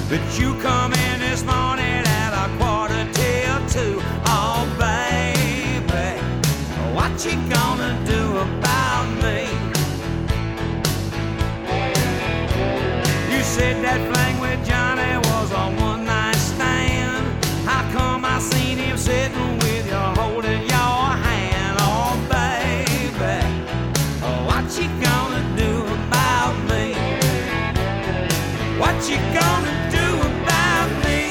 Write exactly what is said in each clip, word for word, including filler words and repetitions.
But you come in this morning at a quarter till two. Oh, baby, what you gonna do about me? You said that fling with Johnny was a one-night stand. How come I seen him sitting with you holding your hand? Oh, baby, what you gonna do about me? What you gonna do about me?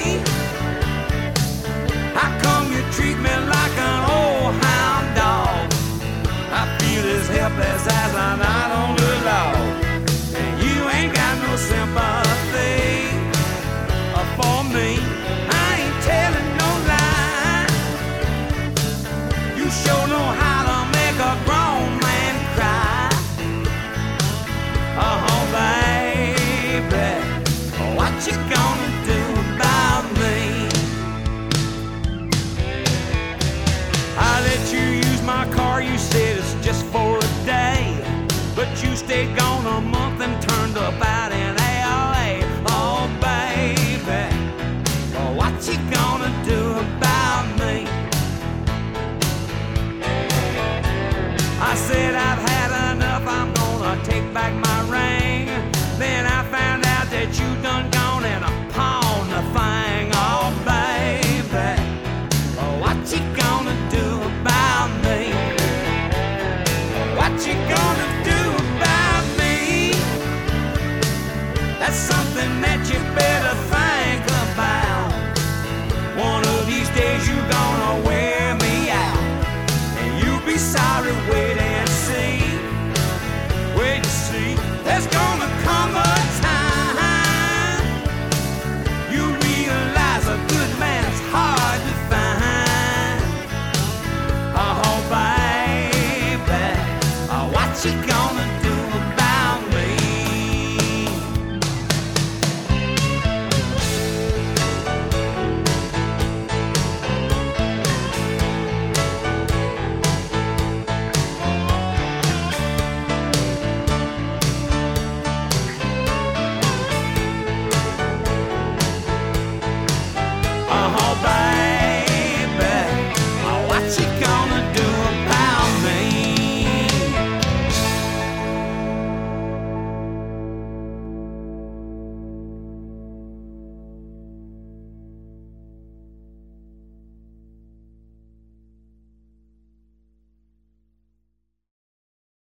How come you treat me like an old hound dog? I feel as helpless as an idle log. And you ain't got no sympathy for me. I ain't telling no lie. You sure know how to make a grown man cry. Oh, baby, what you gonna do about me? I let you use my car, you said it's just for a day. But you stayed gone a month and turned up out in L A. Oh, baby, what you gonna do about me? I said I've had enough, I'm gonna take back my ring. Then I found out that you done gone and pawned the thing. Oh, baby, what you gonna do about me? What you gonna do about me? That's something that you